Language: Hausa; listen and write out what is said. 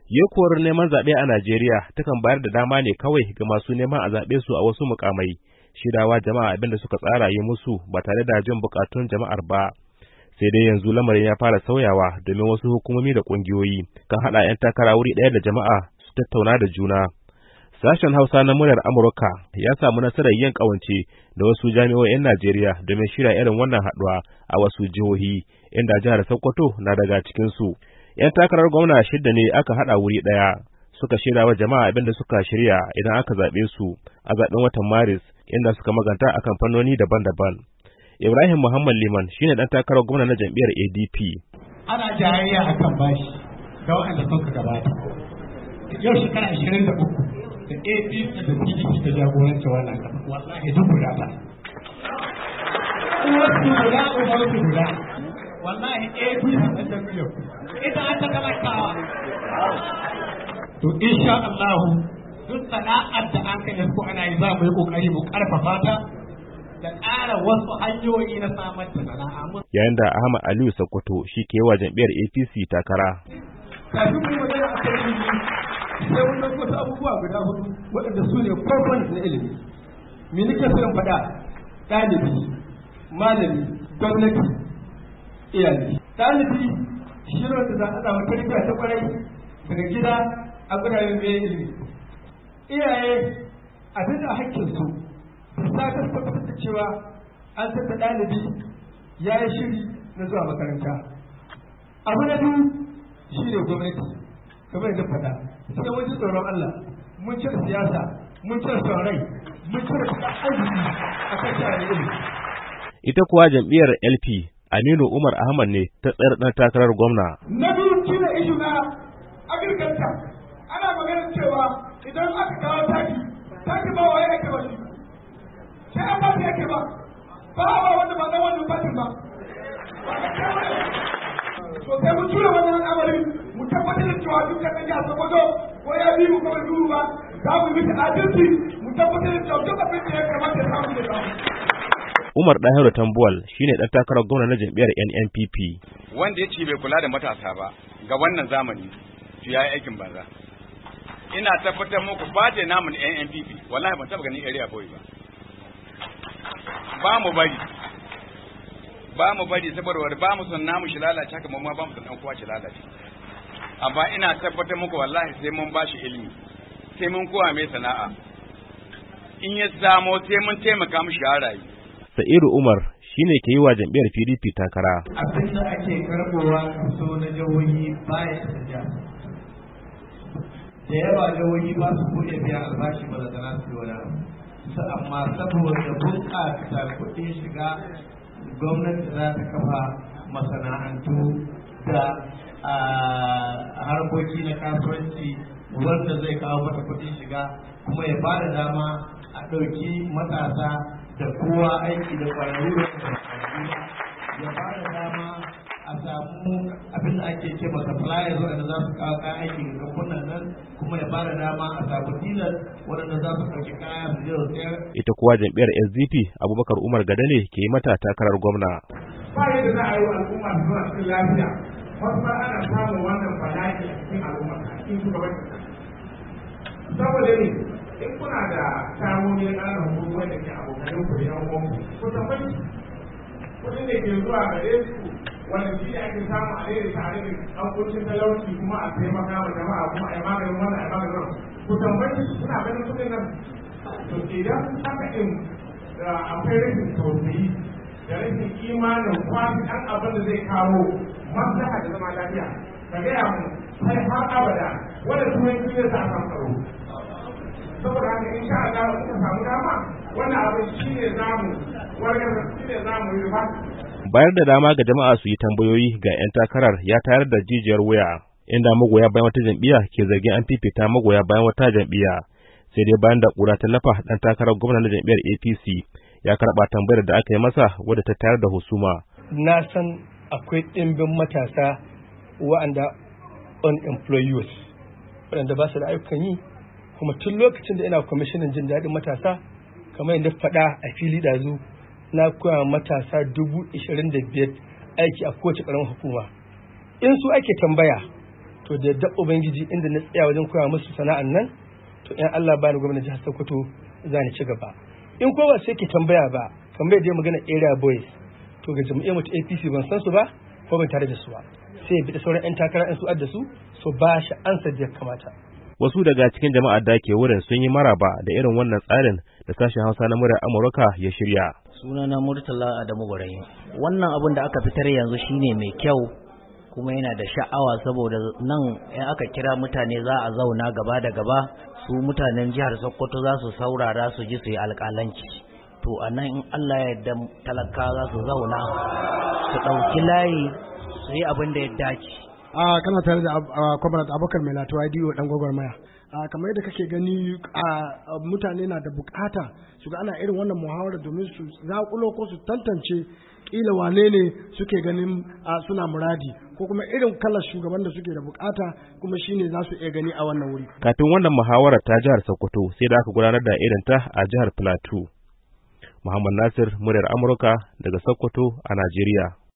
Yekuwar neman zaɓe a Najeriya takan bayar da dama ne kawai ga masu neman a zaɓe su a wasu mukamai, shirawa jama'a abin da suka tsara yi musu ba tare da jin bukatun jama'ar ba. Sai dai yanzu lamarin ya fara sauyawa domin wasu hukumomi da ƙungiyoyi kan haɗa 'yan takara wuri ɗaya da jama'a su tattauna da juna. Sashen Hausa na muryar Amurka ya samu nasarar yin ƙawance da wasu jami'o'in Najeriya domin shirya irin wannan haɗuwa a wasu jihohi, inda jihar Sokoto na daga cikinsu. 'Yan takarar gwamna 6 ne aka haɗa wuri ɗaya suka shirya wa jama'a abin da suka shirya idan aka zaɓe su a zaɓen watan Maris, inda suka maganta akan fannoni daban-daban. Ibrahim Muhammad Liman shine ɗan takarar gwamna na jam'iyyar ADP. Ana jayayya akan bashi ga waɗanda suka gabata. Yau shekara 23 da ADP da PDP da jagoranci wannan ƙasa. Wallahi duk guda ta. Uwarsu guda, uwarsu guda. Wallahi ADP da jam'iyyar. Ita an ta talakawa. To insha Allah duk sana'ar da an kai ko ana yi za mu yi kokari mu karfafa ta da ƙara wasu hanyoyi na samar da sana'a. Yayin da Ahmad Aliyu Sokoto shi ke wa jam'iyyar APC takara. Kafin mu magana a kan ilimi sai wannan wasu abubuwa guda hudu waɗanda su ne components na ilimi. Me nake so in faɗa? Ɗalibi, malami, gwamnati, iyali. Ɗalibi shi ne wanda za a samu tarbiyya ta kwarai daga gida a gudanar da ilimi. Iyaye abin da hakkinsu su sa ta tabbatar da cewa an san da ɗalibi ya yi shiri na zuwa makaranta. Abu na biyu shi ne gwamnati, kamar yadda faɗa, sai mun ji tsoron Allah, mun cire siyasa, mun cire son rai, mun cire arziki a kan sha'anin ilimi. Ita kuwa jam'iyyar LP Aminu Umar Ahmad ne ta tsayar ɗan takarar gwamna. Na biyu shi ne ishu na agirganta. Ana maganar cewa idan aka kawo taki ba wa yake ba shi. Sai an ba yake ba. Ba ba wanda ba na wannan fatin ba. To sai mun tura wannan al'amari mu tabbatar da cewa duk da kan jihar Sokoto ko ya bi mu kamar duru ba za mu yi adalci mu tabbatar da cewa duk abin da ya kamata ya samu da samu. Umar Dahiru Tambuwal shine ɗan takarar gwamna na jam'iyyar NNPP. Wanda ya ce bai kula da matasa ba ga wannan zamani to yayi aikin banza. Ina tabbatar muku fate namu na NNPP wallahi ban taba ganin area boy ba. Ba mu bari saboda ba mu son namu shi lalace haka ma ba mu son dan kowa shi lalace. Amma ina tabbatar muku wallahi sai mun bashi ilimi, sai mun kowa mai sana'a. In ya samu sai mun taimaka mishi a rayu. Sa'idu Umar shine ke yi wa jam'iyyar PDP takara. Abin da ake karbowa kaso na jihohi baya da yawa jihohi ba su buɗe biyan albashi ba da zana su wani amma saboda bunƙasa kuɗin shiga gwamnati za ta kafa masana'antu da harkoki na kasuwanci wanda zai kawo mata kuɗin shiga kuma ya ba da dama a ɗauki matasa da kowa aiki da ƙwararru ya ba da dama a samu abin da ake ce masa flyers waɗanda za su kawo kayan aiki ga kamfanin nan kuma ya ba da dama a samu dinar waɗanda za su ɗauki kaya su je su sayar. Ita kuwa jam'iyyar SDP Abubakar Umar Gada ne ke yi mata takarar gwamna. Ba yadda za a yi wa al'umma su zuwa cikin lafiya, wasu ba ana samun wannan bala'i a cikin al'umma a cikin shugabanci. Saboda ne in kuna da samonin ana hukumu wanda ke abokanin ku da yan uwanku ku tambayi kudin da ke zuwa gare su wanda shi ne ake samu a daidai tare da ɗaukocin talauci kuma a taimaka wa jama'a kuma a yi maganin wannan a yi maganin wannan ku tambayi suna ganin kudin nan to idan haka in akwai rashin tausayi da rashin imanin kwafi ɗan abin da zai kawo maslaha da zama lafiya ka gaya mu sai har abada wanda turanci zai sa kan tsaro. Saboda haka in sha Allah muka samu dama wannan abin shi ne zamu yi ba. Bayar da dama ga jama'a su yi tambayoyi ga 'yan takarar ya tayar da jijiyar wuya, inda magoya bayan wata jam'iyya ke zargin an fifita magoya bayan wata jam'iyya. Sai dai bayan da ƙura ta lafa, ɗan takarar gwamna na jam'iyyar APC ya karɓa tambayar da aka yi masa wadda ta tayar da husuma. Na san akwai ɗimbin matasa wa'anda unemployed waɗanda ba su da ayyukan yi, kuma tun lokacin da ina kwamishinan jin daɗin matasa kamar yadda faɗa a fili ɗazu na koya matasa 25,000 aiki a kowace ƙaramin hukuma. In su ake tambaya to da yadda ubangiji inda na tsaya wajen koya musu sana'an nan to in Allah ba ni gwamnati jihar Sokoto za ni ci gaba. In ko ba sai ki tambaya ba kamar da magana area boys to ga jami'ar mu ta APC ban san su ba ko ban tare da su ba sai bi da sauran yan takara in su adda su so ba shi ansa da kamata. Wasu daga cikin jama'ar da ke wurin sun yi maraba da irin wannan tsarin da sashen Hausa na muryar Amurka ya shirya. Sunana Murtala Adamu Barayi. Wannan abin da aka fitar yanzu shine mai kyau kuma yana da sha'awa saboda nan in aka kira mutane za a zauna gaba da gaba su mutanen jihar Sokoto za su saurara su ji su yi alƙalanci. To a nan in Allah ya yarda talaka za su zauna su ɗauki layi su yi abin da ya dace. Kana tare da Kwamrat Abubakar Mai Latuwa Diyo dan gwagwarmaya. Kamar yadda kake gani mutane na da bukata su ga ana irin wannan muhawara domin su zaƙulo ko su tantance kila wane ne suke ganin suna muradi ko kuma irin kalar shugaban da suke da bukata kuma shine za su iya gani a wannan wuri. Kafin wannan muhawarar ta jihar Sokoto sai da aka gudanar da irin ta a jihar Plateau. Muhammad Nasir, muryar Amurka daga Sokoto a Najeriya.